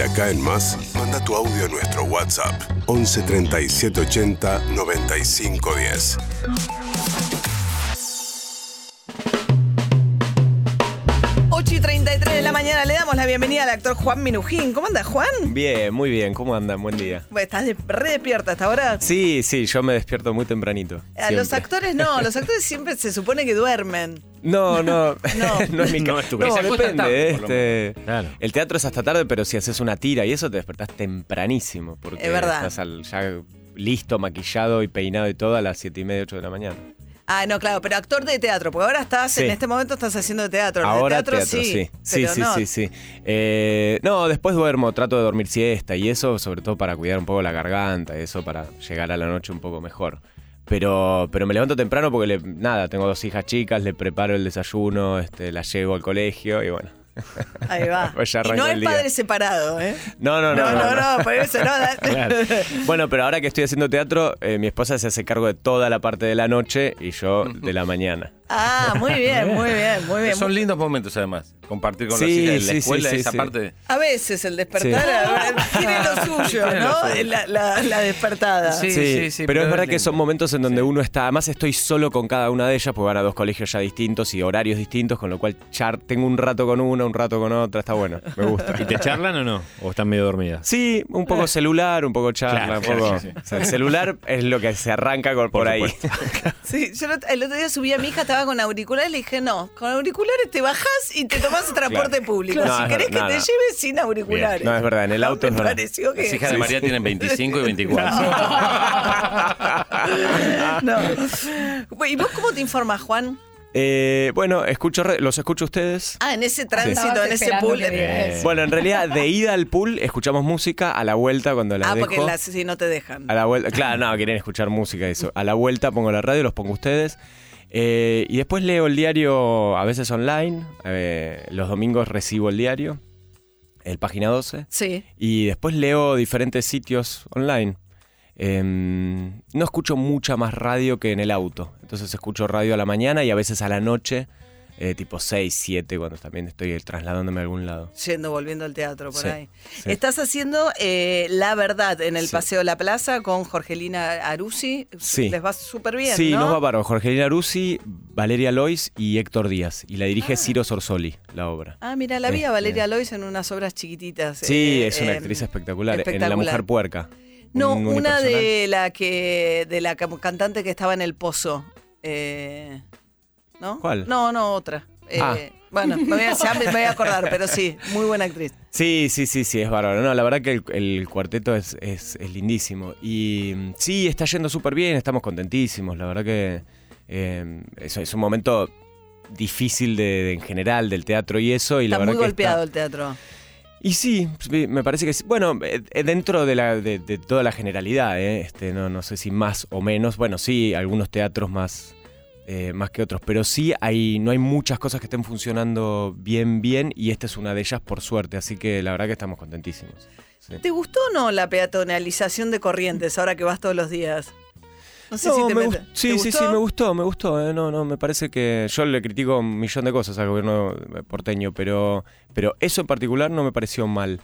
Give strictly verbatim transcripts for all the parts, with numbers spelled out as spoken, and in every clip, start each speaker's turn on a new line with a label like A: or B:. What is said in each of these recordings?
A: De acá en más, manda tu audio a nuestro WhatsApp once treinta y siete ochenta noventa y cinco diez.
B: ocho y treinta y tres de la mañana le damos la bienvenida al actor Juan Minujín. ¿Cómo andas, Juan?
C: Bien, muy bien. ¿Cómo andan? Buen día.
B: Bueno, ¿estás de, re despierta hasta ahora?
C: Sí, sí, yo me despierto muy tempranito.
B: A los actores no, los actores siempre se supone que duermen.
C: No, no,
B: no,
C: no es mi
D: no,
C: caso.
D: es tu
C: No,
D: caso.
C: depende.
D: Tarde,
C: Este,
D: claro.
C: El teatro es hasta tarde, pero si haces una tira y eso te despertás tempranísimo. Porque
B: Es verdad.
C: estás al, ya listo, maquillado y peinado y todo a las siete y media, ocho de la mañana.
B: Ah, no, claro, pero actor de teatro, porque ahora estás, sí. en este momento estás haciendo teatro.
C: Ahora
B: de teatro,
C: teatro, sí. Sí, sí,
B: no.
C: sí, sí. Eh, no, después duermo, trato de dormir siesta y eso, sobre todo para cuidar un poco la garganta, eso para llegar a la noche un poco mejor. Pero, pero me levanto temprano porque, le, nada, tengo dos hijas chicas, le preparo el desayuno, este, las llevo al colegio y bueno.
B: Ahí va.
C: Pues
B: y no es padre separado, ¿eh?
C: No, no, no.
B: No, no,
C: no, no,
B: no por eso no.
C: Claro. Bueno, pero ahora que estoy haciendo teatro, eh, mi esposa se hace cargo de toda la parte de la noche y yo de la mañana.
B: Ah, muy bien, muy bien, muy bien.
D: Son lindos momentos además, compartir con
C: sí,
D: los hijos en la
C: sí,
D: escuela,
C: sí,
D: esa
C: sí.
D: parte.
B: A veces el despertar
C: sí.
B: tiene lo suyo,
D: Tiene
B: ¿no?
D: lo suyo.
B: La, la, la despertada.
D: Sí,
C: Sí,
D: sí, sí,
C: pero,
D: pero
C: es verdad
D: es
C: que son
D: lindo.
C: momentos en donde
D: Sí.
C: uno está, además estoy solo con cada una de ellas, porque van a dos colegios ya distintos y horarios distintos, con lo cual ya tengo un rato con una, un rato con otra, está bueno, me gusta.
E: ¿Y te charlan o no? ¿O están medio dormidas?
C: Sí, un poco celular, un poco charla,
E: Claro,
C: un poco...
E: claro, sí, sí.
C: O sea, el celular es lo que se arranca por, por,
E: Por
C: ahí.
B: Sí, yo el otro día subí a mi hija, estaba con auriculares, le dije, no, con auriculares te bajás y te tomás transporte
C: Claro.
B: público.
C: No,
B: si
C: es
B: querés
C: verdad,
B: que
C: no,
B: te
C: no.
B: lleves sin auriculares.
C: No, es verdad, en el auto
B: me
C: es verdad.
B: pareció que...
D: Las hijas
B: Sí,
D: de María
B: sí.
D: tienen veinticinco y veinticuatro.
B: No. ¿Y vos cómo te informas, Juan?
C: Eh, bueno, escucho, re- los escucho a ustedes.
B: Ah, en ese tránsito,
F: Estabas
B: en ese
F: esperando
B: pool.
F: que diga
B: Eh,
F: eso.
C: Bueno, en realidad, de ida al pool, escuchamos música, a la vuelta cuando la
B: ah,
C: dejo.
B: porque las, si no te dejan.
C: A la vuelta, claro, no, quieren escuchar música y eso. A la vuelta pongo la radio, los pongo ustedes. Eh, y después leo el diario, a veces online. Eh, los domingos recibo el diario, el Página doce.
B: Sí.
C: Y después leo diferentes sitios online. Eh, no escucho mucha más radio que en el auto. Entonces escucho radio a la mañana y a veces a la noche, eh, tipo seis, siete, cuando también estoy trasladándome a algún lado.
B: Yendo, volviendo al teatro, por
C: Sí,
B: ahí.
C: sí.
B: Estás haciendo eh, La Verdad en el
C: Sí.
B: Paseo La Plaza con Jorgelina Aruzzi.
C: Sí.
B: Les va súper bien,
C: Sí,
B: ¿no?
C: nos va bárbaro. Jorgelina Aruzzi, Valeria Lois y Héctor Díaz. Y la dirige Ciro Sorsoli, la obra.
B: Ah, mira, la vi a
C: Este-
B: Valeria Lois en unas obras chiquititas.
C: Sí,
B: eh,
C: es una
B: eh,
C: actriz espectacular. En
B: espectacular.
C: La Mujer Puerca.
B: No,
C: Un
B: una
C: unipersonal.
B: de la que de la cam- cantante que estaba en El Pozo. Eh, ¿No?
C: ¿Cuál?
B: No, no, otra. Eh,
C: Ah.
B: Bueno, me voy, a, ya me, me voy a acordar, pero sí, muy buena actriz.
C: Sí, sí, sí, sí, es bárbaro. No, la verdad que el, el cuarteto es, es, es lindísimo. Y mm, sí, está yendo súper bien, estamos contentísimos. La verdad que eh, es, es un momento difícil de, de- en general del teatro y eso. Y
B: Está
C: la verdad
B: muy
C: que
B: golpeado
C: está-
B: el teatro.
C: Y sí, me parece que sí. Bueno, eh, eh, dentro de, la, de, de toda la generalidad, ¿eh? este, no, no sé si más o menos. Bueno, sí, algunos teatros más, eh, más que otros, pero sí hay, no hay muchas cosas que estén funcionando bien, bien, y esta es una de ellas por suerte, así que la verdad que estamos contentísimos. Sí.
B: ¿Te gustó o no la peatonalización de Corrientes ahora que vas todos los días? No sé
C: No,
B: si te
C: me
B: met-
C: gust- sí,
B: ¿te
C: sí,
B: gustó?
C: sí, me gustó, me gustó. eh, No, no, me parece que yo le critico un millón de cosas al gobierno porteño, pero, pero eso en particular no me pareció mal.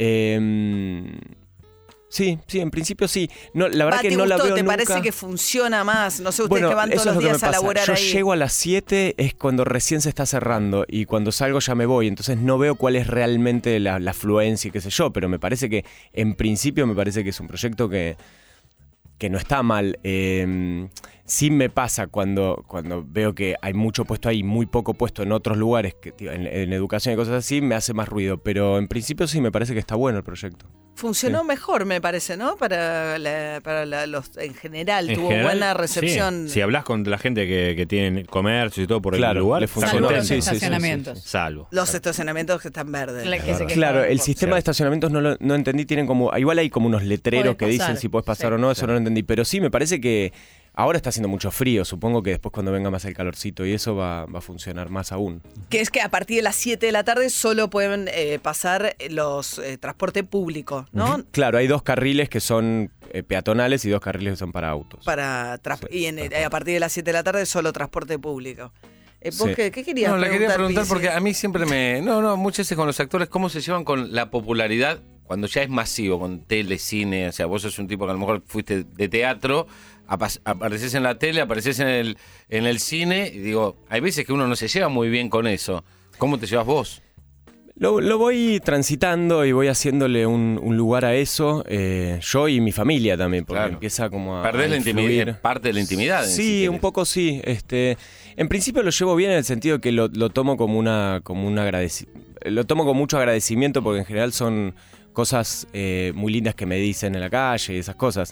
C: Eh, sí, sí, en principio sí. No, la verdad
B: Va,
C: que
B: ¿te
C: no la
B: gustó?
C: veo
B: ¿Te
C: nunca.
B: parece que funciona más? No sé, ustedes
C: Bueno,
B: que van todos
C: eso es
B: los
C: lo que me
B: días a
C: pasa.
B: laburar
C: Yo
B: ahí.
C: llego a las siete, es cuando recién se está cerrando, y cuando salgo ya me voy, entonces no veo cuál es realmente la, la afluencia y qué sé yo, pero me parece que, en principio, me parece que es un proyecto que, que no está mal. Eh, sí me pasa cuando, cuando veo que hay mucho puesto ahí, muy poco puesto en otros lugares, que, tío, en, en educación y cosas así, me hace más ruido, pero en principio sí me parece que está bueno el proyecto.
B: Funcionó
C: Sí.
B: mejor, me parece, ¿no? Para, la- para la- los en general,
E: En
B: tuvo
E: general,
B: buena recepción.
E: sí. Si hablas con la gente que, que tiene comercio y todo por
C: Claro,
E: el lugar,
C: le
E: está
C: funcionó.
F: Salvo los
E: contento.
C: Sí, sí, sí, sí,
F: estacionamientos.
E: Salvo.
B: Los estacionamientos que están verdes.
F: La que se quejaba
C: Claro,
F: un
C: el
F: poco.
C: sistema
E: Sí.
C: de estacionamientos no lo no entendí, tienen como, igual hay como unos letreros
F: Podés
C: que dicen
F: pasar.
C: si puedes pasar
F: Sí.
C: o no, eso no lo entendí, pero sí, me parece que ahora está haciendo mucho frío, supongo que después cuando venga más el calorcito y eso va, va a funcionar más aún.
B: Que es que a partir de las siete de la tarde solo pueden eh, pasar los eh, transporte público, ¿no?
C: Claro, hay dos carriles que son eh, peatonales y dos carriles que son para autos.
B: Para tras-
C: Sí,
B: y en-
C: transporte.
B: a partir de las siete de la tarde solo transporte público. Eh, ¿Vos
C: Sí.
B: qué, qué querías
D: No, le quería preguntar
B: Pizzi?
D: porque a mí siempre me... No, no, muchas veces con los actores, ¿cómo se llevan con la popularidad cuando ya es masivo, con tele, cine, o sea, vos sos un tipo que a lo mejor fuiste de teatro, apas- apareces en la tele, apareces en el, en el cine, y digo, hay veces que uno no se lleva muy bien con eso. ¿Cómo te llevas vos?
C: Lo, lo voy transitando y voy haciéndole un, un lugar a eso, eh, yo y mi familia también, porque
D: Claro.
C: empieza como a
D: Perdés
C: a
D: la
C: influir.
D: intimidad, parte de la intimidad.
C: Sí,
D: si
C: un
D: querés.
C: poco sí. Este, en principio lo llevo bien en el sentido que lo, lo tomo como una, como un agradeci- lo tomo con mucho agradecimiento porque en general son cosas eh, muy lindas que me dicen en la calle y esas cosas.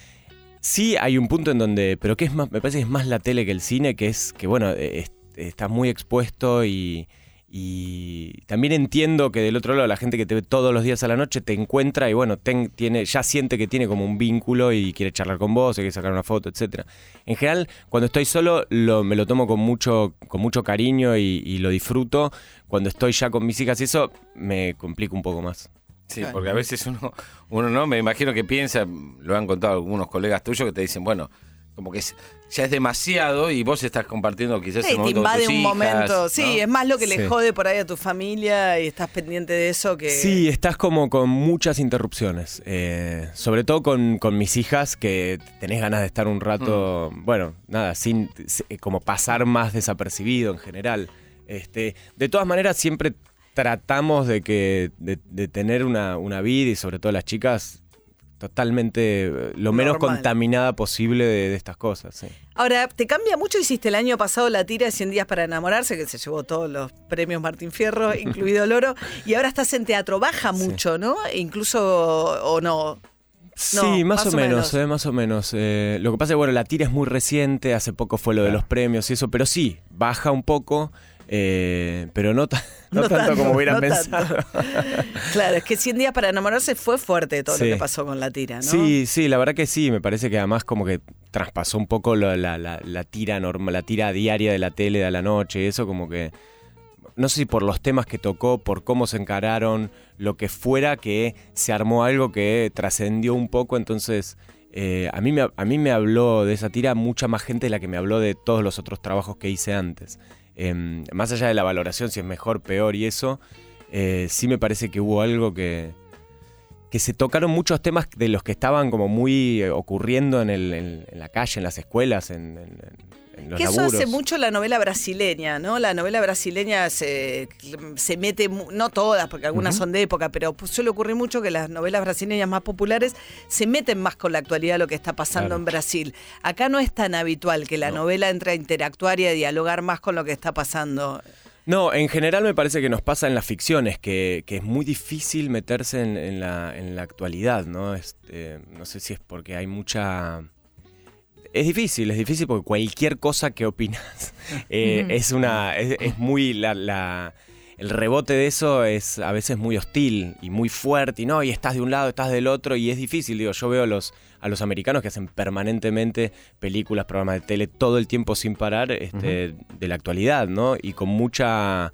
C: Sí, hay un punto en donde, pero que es más, me parece que es más la tele que el cine, que es que bueno, es- estás muy expuesto y Y también entiendo que del otro lado la gente que te ve todos los días a la noche te encuentra y bueno, ten- tiene, ya siente que tiene como un vínculo y quiere charlar con vos, quiere sacar una foto, etcétera. En general, cuando estoy solo lo, me lo tomo con mucho, con mucho cariño y, y lo disfruto. Cuando estoy ya con mis hijas y eso, me complica un poco más.
D: Sí, porque a veces uno, uno no, me imagino que piensa, lo han contado algunos colegas tuyos que te dicen, bueno, como que es- ya es demasiado y vos estás compartiendo quizás
B: Sí,
D: el
B: te
D: momento con
B: invade
D: tus
B: un
D: hijas,
B: momento. Sí,
D: ¿no?
B: es más lo que
C: Sí.
B: le jode por ahí a tu familia y estás pendiente de eso que...
C: Sí, estás como con muchas interrupciones. eh, sobre todo con, con mis hijas, que tenés ganas de estar un rato, bueno, nada, sin se- como pasar más desapercibido en general. Este, de todas maneras, siempre tratamos de que de, de tener una, una vida y sobre todo las chicas totalmente eh, lo menos
B: Normal.
C: contaminada posible de, de estas cosas. Sí.
B: Ahora, ¿te cambia mucho? Hiciste el año pasado la tira de cien días para enamorarse, que se llevó todos los premios Martín Fierro, incluido el oro, y ahora estás en teatro. Baja mucho, ¿no? Incluso, o no.
C: Sí,
B: No,
C: más,
B: más
C: o
B: o
C: menos,
B: menos.
C: eh, más o menos. Eh, lo que pasa es que, bueno, la tira es muy reciente, hace poco fue lo de los premios y eso, pero sí, baja un poco, eh, pero no, ta- no
B: No
C: tanto,
B: tanto,
C: como hubieran
B: no
C: pensado.
B: Claro, es que cien días para enamorarse fue fuerte todo
C: Sí.
B: lo que pasó con la tira, ¿no?
C: Sí, sí, la verdad que sí, me parece que además como que traspasó un poco la, la, la, la tira normal, la tira diaria de la tele de a la noche, y eso como que, no sé si por los temas que tocó, por cómo se encararon, lo que fuera, que se armó algo que trascendió un poco, entonces eh, a, mí me, a mí me habló de esa tira mucha más gente de la que me habló de todos los otros trabajos que hice antes. Eh, más allá de la valoración, si es mejor, peor y eso, eh, sí me parece que hubo algo que, que se tocaron muchos temas de los que estaban como muy eh, ocurriendo en, el, en, en la calle, en las escuelas, en, en, en los
B: Que eso
C: laburos.
B: hace mucho la novela brasileña, ¿no? La novela brasileña se, se mete, mu- no todas, porque algunas son de época, pero pues suele ocurrir mucho que las novelas brasileñas más populares se meten más con la actualidad, lo que está pasando
C: Claro.
B: en Brasil. Acá no es tan habitual que la novela entre a interactuar y a dialogar más con lo que está pasando.
C: No, en general me parece que nos pasa en las ficciones, que, que es muy difícil meterse en, en, la, en la actualidad, ¿no? Este, no sé si es porque hay mucha... Es difícil, es difícil porque cualquier cosa que opinas eh, es una es, es muy la, la el rebote de eso es a veces muy hostil y muy fuerte y no y estás de un lado, estás del otro y es difícil. Digo, yo veo a los a los americanos que hacen permanentemente películas, programas de tele todo el tiempo sin parar, este, uh-huh. de la actualidad, ¿no? Y con mucha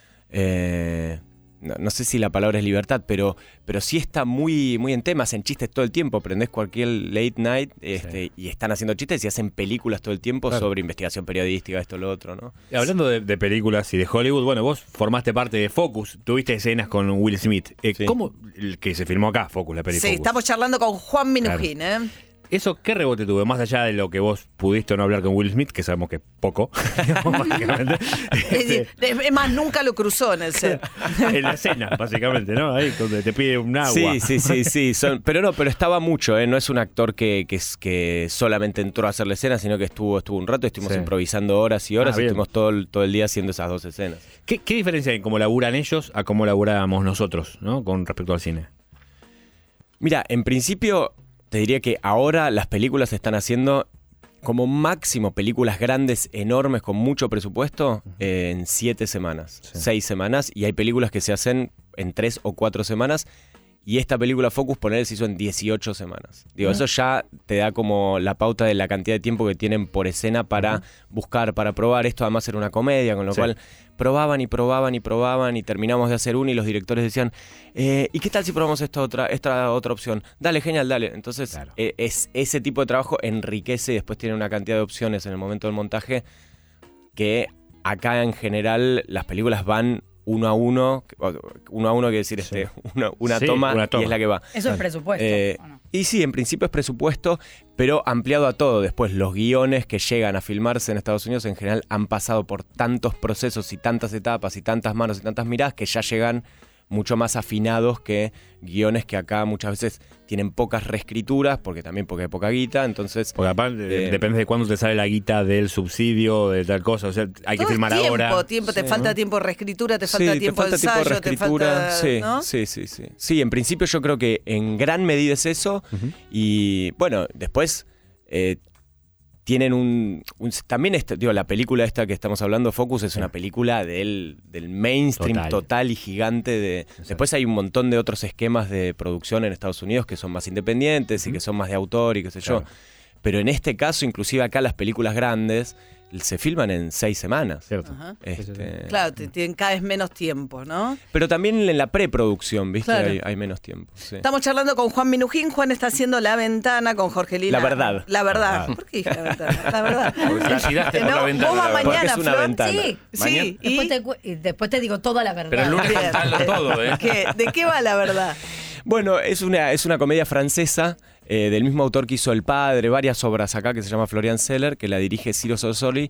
C: eh, No, no sé si la palabra es libertad, pero, pero sí está muy, muy en temas, en chistes todo el tiempo. Prendés cualquier late night este, sí. y están haciendo chistes y hacen películas todo el tiempo claro. sobre investigación periodística, esto, lo otro, ¿no?
E: Y hablando de, de películas y de Hollywood, bueno, vos formaste parte de Focus, tuviste escenas con Will Smith. Eh, sí. ¿Cómo? El que se filmó acá, Focus, la película.
B: Sí,
E: Focus.
B: Estamos charlando con Juan Minujín, claro. ¿eh?
E: ¿Eso qué rebote tuvo? Más allá de lo que vos pudiste o no hablar con Will Smith, que sabemos que poco, básicamente.
B: Es, es más, nunca lo cruzó en el set.
E: En la escena, básicamente, ¿no? Ahí donde te pide un agua.
C: Sí, sí, sí, sí. Son, pero no, pero estaba mucho, ¿eh? No es un actor que, que, que solamente entró a hacer la escena, sino que estuvo, estuvo un rato, estuvimos sí. improvisando horas y horas, ah, y estuvimos todo el, todo el día haciendo esas dos escenas.
E: ¿Qué, qué diferencia hay en cómo laburan ellos a cómo laburábamos nosotros, ¿no? Con respecto al cine?
C: Mira, en principio... Te diría que ahora las películas se están haciendo como máximo películas grandes, enormes, con mucho presupuesto, eh, en siete semanas, sí. seis semanas, y hay películas que se hacen en tres o cuatro semanas, y esta película Focus, poner se hizo en dieciocho semanas. Digo, uh-huh. eso ya te da como la pauta de la cantidad de tiempo que tienen por escena para uh-huh. buscar, para probar. Esto además era una comedia, con lo sí. cual probaban y probaban y probaban y terminamos de hacer una y los directores decían, eh, ¿y qué tal si probamos esta otra, esta otra opción? Dale, genial, dale. Entonces, claro. eh, es, ese tipo de trabajo enriquece y después tiene una cantidad de opciones en el momento del montaje que acá en general las películas van uno a uno, uno a uno quiere decir
E: Sí.
C: este, una, una,
E: Sí,
C: toma
E: una toma.
C: y es la que va.
F: Eso es presupuesto.
C: Eh,
F: ¿o no?
C: y sí, en principio es presupuesto, pero ampliado a todo. Después, los guiones que llegan a filmarse en Estados Unidos en general han pasado por tantos procesos y tantas etapas y tantas manos y tantas miradas que ya llegan mucho más afinados que guiones que acá muchas veces tienen pocas reescrituras, porque también porque hay poca guita, entonces...
E: Porque aparte
C: Eh,
E: depende de cuándo te sale la guita del subsidio, de tal cosa. O sea, hay que
B: Todo es
E: filmar
B: tiempo,
E: ahora.
B: tiempo, te
C: Sí,
B: falta
C: ¿no?
B: tiempo de reescritura, te
C: Sí,
B: falta tiempo de ensayo, te
C: reescritura,
B: falta,
C: sí,
B: ¿no?
C: sí, sí, sí. Sí, en principio yo creo que en gran medida es eso.
E: Ujú.
C: Y bueno, después eh, tienen un, un- También, este, digo, la película esta que estamos hablando, Focus, es una película del, del mainstream
E: Total.
C: total. y gigante. De, después hay un montón de otros esquemas de producción en Estados Unidos que son más independientes y que son más de autor y qué sé yo.
E: Claro.
C: Pero en este caso, inclusive acá las películas grandes se filman en seis semanas.
E: Cierto.
B: Ajá.
C: Este,
B: Claro, te- tienen cada vez menos tiempo, ¿no?
C: Pero también en la preproducción, ¿viste?
B: Claro.
C: Hay, hay menos tiempo. Sí.
B: Estamos charlando con Juan Minujín. Juan está haciendo La Ventana con Jorge Lila.
C: La verdad.
B: La verdad.
E: Ah.
B: ¿Por qué dije La Ventana? La verdad.
D: Porque la tiraste por
B: No,
D: la ventana.
B: vos vas
D: la verdad.
B: mañana,
C: Porque es una
B: Flor.
C: ventana.
F: Sí.
D: Mañana.
B: Sí, y
F: Después te, cu- y después te digo toda la verdad.
D: Pero el lunes
B: Bien.
D: contalo todo, ¿eh?
B: ¿Qué- ¿de qué va La Verdad?
C: Bueno, es una, es una comedia francesa eh, del mismo autor que hizo El Padre, varias obras acá, que se llama Florian Zeller, que la dirige Ciro Sorsoli.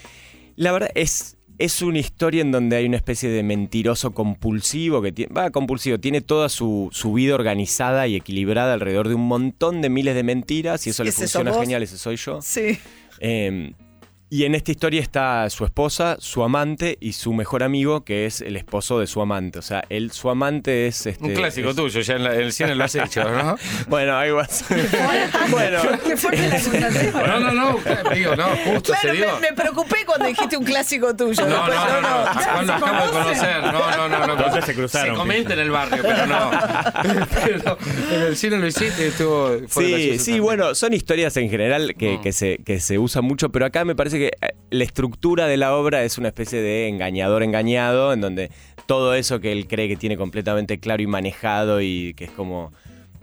C: La verdad es, es una historia en donde hay una especie de mentiroso compulsivo, que tiene, va, compulsivo, tiene toda su, su vida organizada y equilibrada alrededor de un montón de miles de mentiras, y eso le
B: ¿Ese sos
C: funciona
B: vos?
C: genial, ese soy yo.
B: Sí.
C: Eh, y en esta historia está su esposa, su amante y su mejor amigo, que es el esposo de su amante. O sea, él, su amante es... Este,
D: Un clásico
C: es-
D: tuyo, ya en, la- en el cine lo has hecho, ¿no?
C: Bueno, algo así. bueno,
F: Qué fuerte la acusación.
D: No, no, no, claro, digo, no, justo se
B: Claro,
D: dio.
B: me, me preocupé cuando dijiste un clásico tuyo.
D: No, no,
B: Después,
D: no, no, Juan lo acabo de conocer. No, no, no, no.
E: Entonces se cruzaron,
D: Se comenta en el barrio, pero no. Pero en el cine lo hiciste, estuvo. fue
C: sí,
D: gracioso
C: sí,
D: también.
C: bueno, son historias en general que,
D: No.
C: que, se, que se usan mucho, pero acá me parece que eh, la estructura de la obra es una especie de engañador engañado, en donde todo eso que él cree que tiene completamente claro y manejado y que es como...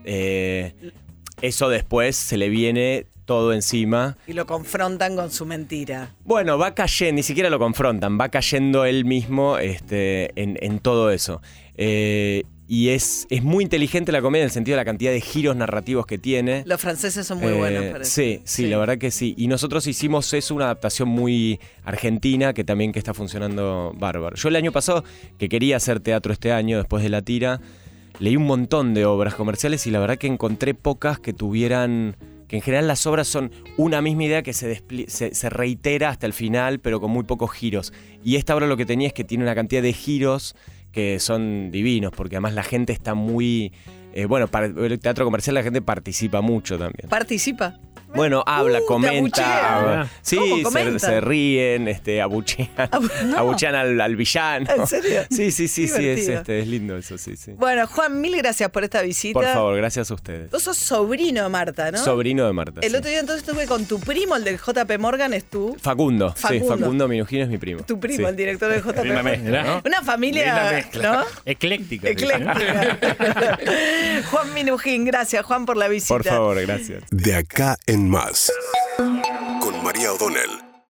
C: eh, eso después se le viene todo encima.
B: Y lo confrontan con su mentira.
C: Bueno, va cayendo, ni siquiera lo confrontan, va cayendo él mismo este, en, en todo eso. Eh, y es, es muy inteligente la comedia en el sentido de la cantidad de giros narrativos que tiene.
B: Los franceses son muy
C: Eh,
B: buenos, parece.
C: sí, sí, la verdad que sí. Y nosotros hicimos eso, una adaptación muy argentina que también que está funcionando bárbaro. Yo el año pasado, que quería hacer teatro este año, después de la tira, leí un montón de obras comerciales y la verdad que encontré pocas que tuvieran... que en general las obras son una misma idea que se, despli- se, se reitera hasta el final, pero con muy pocos giros. Y esta obra lo que tenía es que tiene una cantidad de giros que son divinos, porque además la gente está muy... eh, bueno, para el teatro comercial la gente participa mucho también.
B: Participa.
C: Bueno, habla,
B: Uh, te
C: comenta.
B: abuchea.
C: habla. Sí,
B: ¿Cómo
C: se,
B: comenta?
C: se ríen, este, abuchean, abuchean al, al villano.
B: ¿En serio?
C: Sí, sí, sí, sí, es,
B: Divertido.
C: este, es lindo eso, sí, sí.
B: Bueno, Juan, mil gracias por esta visita.
C: Por favor, gracias a ustedes.
B: Vos sos sobrino de Marta, ¿no?
C: Sobrino de Marta.
B: El
C: sí.
B: otro día entonces estuve con tu primo, el del J P Morgan, es tú.
C: Facundo,
B: Facundo.
C: sí, Facundo Minujín es mi primo.
B: Tu primo,
C: Sí.
B: el director del J P
E: Linda
B: Morgan.
E: mezcla, ¿no?
B: Una familia,
D: Linda mezcla.
B: ¿no?
E: Ecléctica.
B: Ecléctica. Juan Minujín, gracias Juan por la visita.
C: Por favor, gracias.
A: De acá en más. Con María O'Donnell.